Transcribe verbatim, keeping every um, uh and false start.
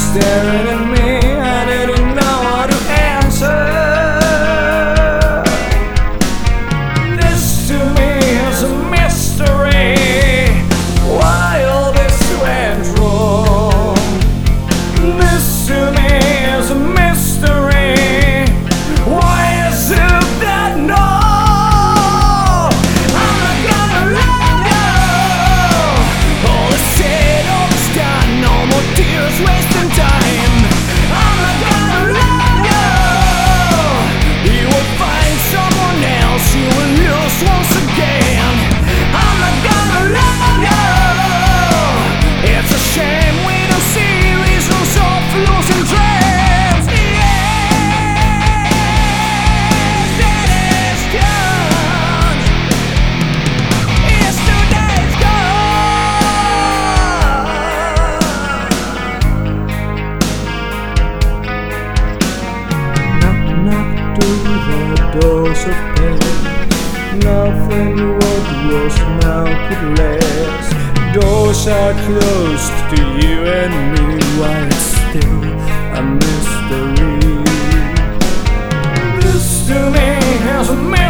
staring at me, I didn't know how to answer. This to me is a mystery, why all this went wrong. This to me is a mystery, why is it that no, I'm not gonna love you. All is said, all is done, no more tears wasting time. I'm not gonna love you. You will find someone else, you will lose once again. I'm not gonna love you. It's a shame we don't see reasons of losing dreams. Yes, it is gone. Yesterday's gone. Knock, knock to the doors of pain. Nothing what was now could last. Doors are closed to you and me, while it's still a mystery. This to me has a mystery.